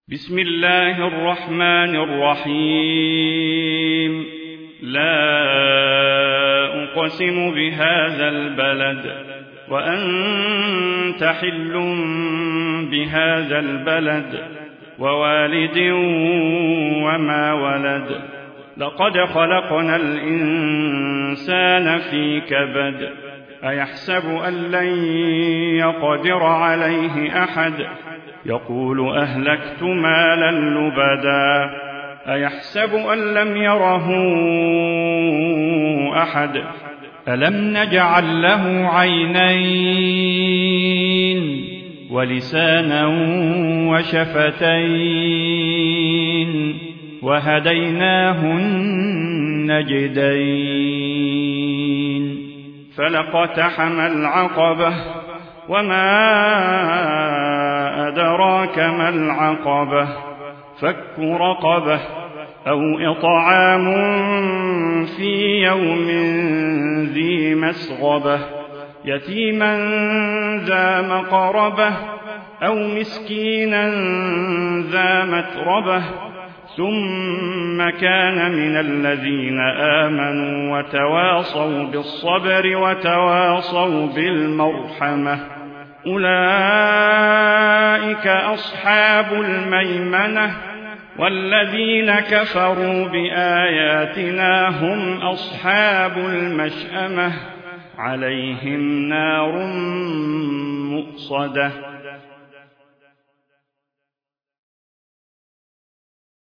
بسم الله الرحمن الرحيم. لا أقسم بهذا البلد وأنت حل بهذا البلد ووالد وما ولد. لقد خلقنا الإنسان في كبد. أيحسب أن لن يقدر عليه أحد؟ يقول أهلكت مالا لبدا. أيحسب أن لم يره أحد؟ ألم نجعل له عينين ولسانا وشفتين وهديناه النجدين. فلاقتحم العقبة وما أدراك ما العقبة. فك رقبة أو إطعام في يوم ذي مسغبة يتيما ذا مقربة أو مسكينا ذا متربة ثم كان من الذين آمنوا وتواصوا بالصبر وتواصوا بالمرحمة. أولئك أصحاب الميمنة. والذين كفروا بآياتنا هم أصحاب المشأمة. عليهم نار مؤصدة.